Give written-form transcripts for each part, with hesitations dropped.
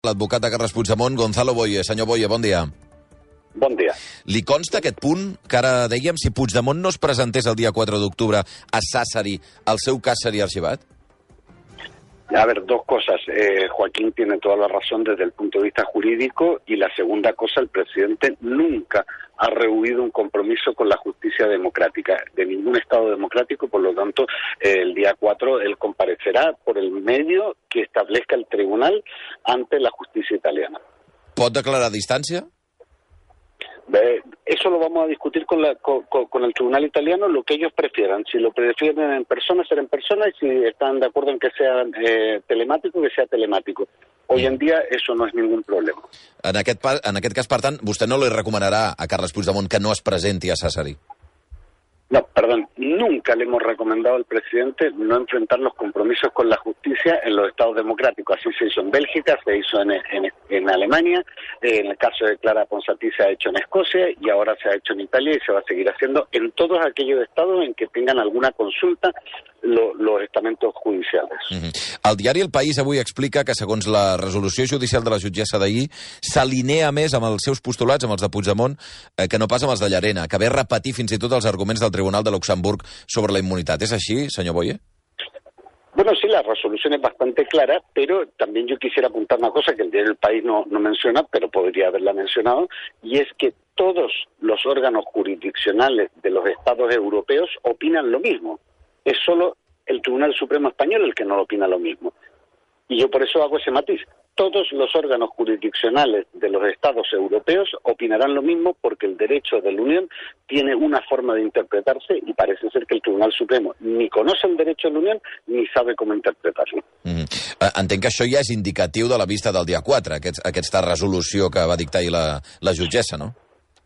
L'advocat de Carles Puigdemont, Gonzalo Boye. Senyor Boye, bon dia. Bon dia. Li consta aquest punt que ara dèiem, si Puigdemont no es presentés el dia 4 d'octubre a Sassari, el seu cas seria arxivat? A ver, dos cosas. Joaquín tiene toda la razón desde el punto de vista jurídico, y la segunda cosa, el presidente nunca ha rehuido un compromiso con la justicia democrática de ningún Estado democrático. Por lo tanto, el día 4 él comparecerá por el medio que establezca el tribunal ante la justicia italiana. Pot declarar a distància? Eso lo vamos a discutir con el tribunal italiano, lo que ellos prefieran. Si lo prefieren en persona, será en persona, y si están de acuerdo en que sea telemático, que sea telemático. Hoy en día eso no es ningún problema. En aquest cas, per tant, vostè no li recomanarà a Carles Puigdemont que no es presenti a Sassari? No, perdón, nunca le hemos recomendado al presidente no enfrentar los compromisos con la justicia en los estados democráticos. Así se hizo en Bélgica, se hizo en Alemania, en el caso de Clara Ponsatí se ha hecho en Escocia y ahora se ha hecho en Italia y se va a seguir haciendo en todos aquellos estados en que tengan alguna consulta los estamentos judiciales. El diari El País avui explica que, segons la resolució judicial de la jutgessa d'ahir, s'alinea més amb els seus postulats, amb els de Puigdemont, que no pas amb els de Llarena, que ve repetir fins i tot els arguments del Tribunal de Luxemburg sobre la inmunitat. ¿Es així, senyor Boye? Bueno, sí, la resolución es bastante clara, pero también yo quisiera apuntar una cosa que el diario El País no menciona, pero podría haberla mencionado, y es que todos los órganos jurisdiccionales de los estados europeos opinan lo mismo. Es solo el Tribunal Supremo Español el que no opina lo mismo. Y yo por eso hago ese matiz. Todos los órganos jurisdiccionales de los estados europeos opinarán lo mismo, porque el derecho de la Unión tiene una forma de interpretarse y parece ser que el Tribunal Supremo ni conoce el derecho de la Unión ni sabe cómo interpretarlo. Entenc que això ja és indicatiu de la vista del dia 4, aquesta resolució que va dictar ahir la jutgessa, no?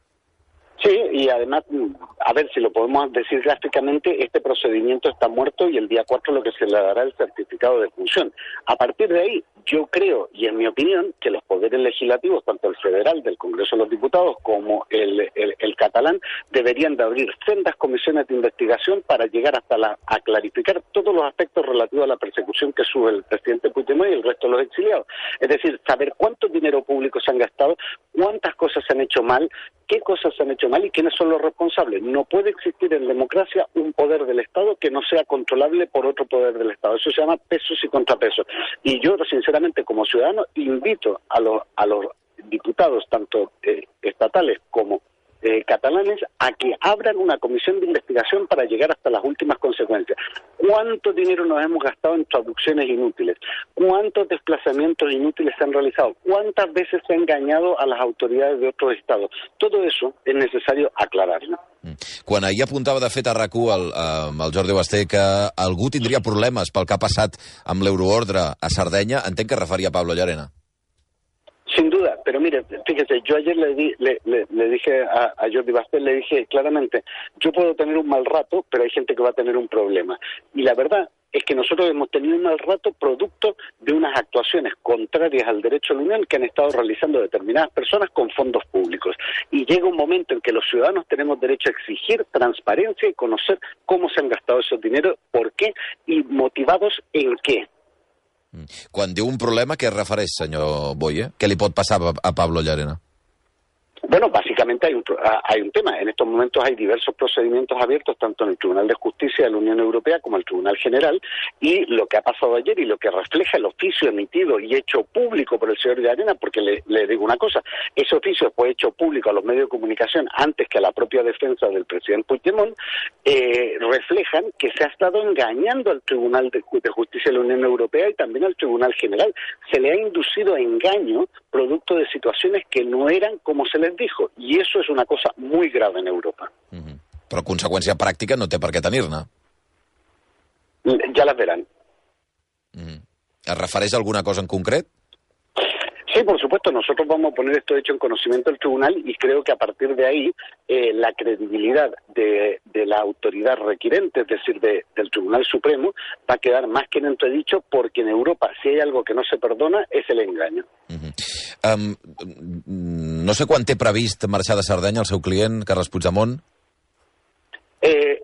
Sí, y además, a ver si lo podemos decir gráficamente, este procedimiento está muerto y el día 4 lo que se le dará el certificado de función. A partir de ahí, yo creo, y en mi opinión, que los poderes legislativos, tanto el federal del Congreso de los Diputados como el catalán, deberían de abrir sendas comisiones de investigación para llegar hasta a clarificar todos los aspectos relativos a la persecución que sube el presidente Puigdemont y el resto de los exiliados. Es decir, saber cuánto dinero público se han gastado, cuántas cosas se han hecho mal, qué cosas se han hecho mal y quiénes son los responsables. No puede existir en democracia un poder del Estado que no sea controlable por otro poder del Estado. Eso se llama pesos y contrapesos. Y yo, sinceramente, como ciudadano, invito a los diputados, tanto estatales como catalanes, a que abran una comisión de investigación para llegar hasta las últimas consecuencias. ¿Cuánto dinero nos hemos gastado en traducciones inútiles? ¿Cuántos desplazamientos inútiles se han realizado? ¿Cuántas veces se ha engañado a las autoridades de otros estados? Todo eso es necesario aclararlo. Quan ahir apuntava, de fet, a RAC1 el Jordi Basté que algú tindria problemes pel que ha passat amb l'euroordre a Sardenya, entenc que referia a Pablo Llarena. Sin duda, pero mire, fíjese, yo ayer le dije a Jordi Basté, le dije claramente, yo puedo tener un mal rato, pero hay gente que va a tener un problema. Y la verdad es que nosotros hemos tenido un mal rato producto de unas actuaciones contrarias al derecho de la Unión que han estado realizando determinadas personas con fondos públicos. Y llega un momento en que los ciudadanos tenemos derecho a exigir transparencia y conocer cómo se han gastado esos dineros, por qué y motivados en qué. Quan diu un problema, què es refereix, senyor Boye? Què li pot passar a Pablo Llarena? Bueno, básicamente hay un tema. En estos momentos hay diversos procedimientos abiertos, tanto en el Tribunal de Justicia de la Unión Europea como el Tribunal General, y lo que ha pasado ayer y lo que refleja el oficio emitido y hecho público por el señor Llarena, porque le digo una cosa, ese oficio fue hecho público a los medios de comunicación antes que a la propia defensa del presidente Puigdemont, reflejan que se ha estado engañando al Tribunal de Justicia de la Unión Europea y también al Tribunal General. Se le ha inducido a engaño producto de situaciones que no eran como se les dijo, y eso es una cosa muy grave en Europa. Però conseqüència pràctica no té per què tenir-ne. Ya las verán. Es refereix a alguna cosa en concret? Sí, por supuesto, nosotros vamos a poner esto hecho en conocimiento del tribunal y creo que a partir de ahí la credibilidad de la autoridad requirente, es decir, del Tribunal Supremo, va a quedar más que en entredicho, porque en Europa, si hay algo que no se perdona, es el engaño. No sé quan té previst marxar de Sardenya el seu client, Carles Puigdemont.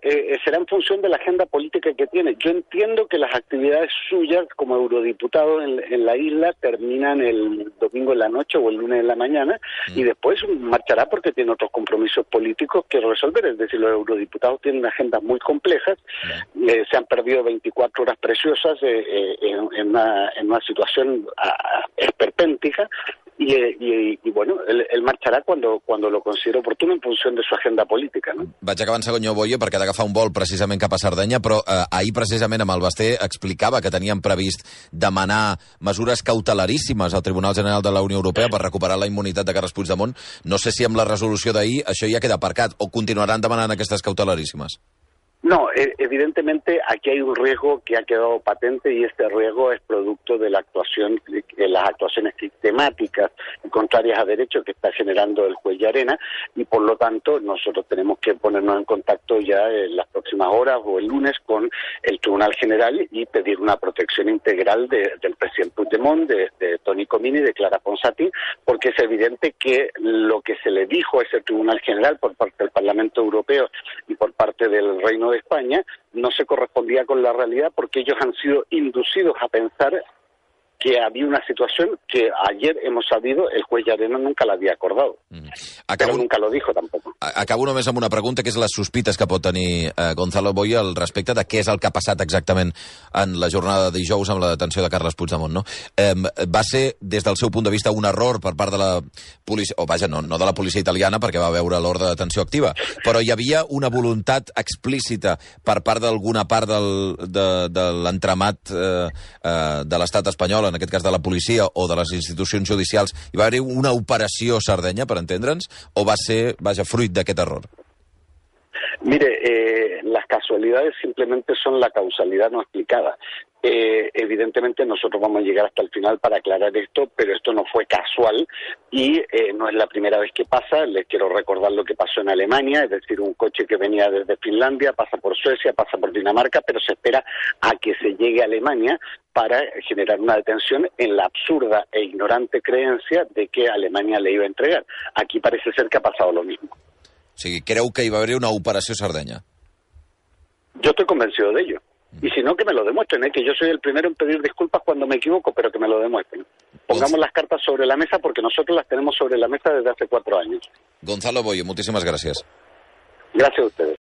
será en función de la agenda política que tiene. Yo entiendo que las actividades suyas como eurodiputado en la isla terminan el domingo en la noche o el lunes en la mañana y después marchará porque tiene otros compromisos políticos que resolver. Es decir, los eurodiputados tienen agendas muy complejas, se han perdido 24 horas preciosas en una situación esperpéntica. Y bueno, él marxarà cuando lo consideri oportuno en funció de su agenda política, no? Vaig acabant, senyor Boye, perquè ha d'agafar un vol precisament cap a Sardenya, però ahir precisament amb el Basté explicava que tenien previst demanar mesures cautelaríssimes al Tribunal General de la Unió Europea per recuperar la immunitat de Carles Puigdemont. No sé si amb la resolució d'ahir això ja queda aparcat o continuaran demanant aquestes cautelaríssimes. No, evidentemente aquí hay un riesgo que ha quedado patente y este riesgo es producto de las actuaciones sistemáticas y contrarias a derecho que está generando el juez Llarena y por lo tanto nosotros tenemos que ponernos en contacto ya en las próximas horas o el lunes con el Tribunal General y pedir una protección integral del presidente Puigdemont, de Toni Comín y de Clara Ponsatí, porque es evidente que lo que se le dijo a ese Tribunal General por parte del Parlamento Europeo y por parte del Reino de España no se correspondía con la realidad porque ellos han sido inducidos a pensar que había una situación que ayer hemos sabido el juez Llarena nunca la havia acordado. Però nunca lo dijo tampoc. Acabo només amb una pregunta, que és les sospites que pot tenir Gonzalo Boye al respecte de què és el que ha passat exactament en la jornada de dijous amb la detenció de Carles Puigdemont, no? Va ser, des del seu punt de vista, un error per part de la policia, o vaja, no de la policia italiana, perquè va veure l'ordre de detenció activa, però hi havia una voluntat explícita per part d'alguna part de l'entramat de l'estat espanyol, en aquest cas de la policia o de les institucions judicials. Hi va haver una operació Sardenya, per entendre'ns, o va ser, vaja, fruit d'aquest error? Mire, las casualidades simplemente son la causalidad no explicada. Evidentemente nosotros vamos a llegar hasta el final para aclarar esto, pero esto no fue casual y no es la primera vez que pasa. Les quiero recordar lo que pasó en Alemania, es decir, un coche que venía desde Finlandia, pasa por Suecia, pasa por Dinamarca, pero se espera a que se llegue a Alemania para generar una detención en la absurda e ignorante creencia de que Alemania le iba a entregar. Aquí parece ser que ha pasado lo mismo. O sigui, creu que hi va haver una operació Sardenya? Yo estoy convencido de ello. Y si no, que me lo demuestren, que yo soy el primero en pedir disculpas cuando me equivoco, pero que me lo demuestren. Pongamos las cartas sobre la mesa porque nosotros las tenemos sobre la mesa desde hace 4 años. Gonzalo Boye, moltíssimes gràcies. Gracias a ustedes.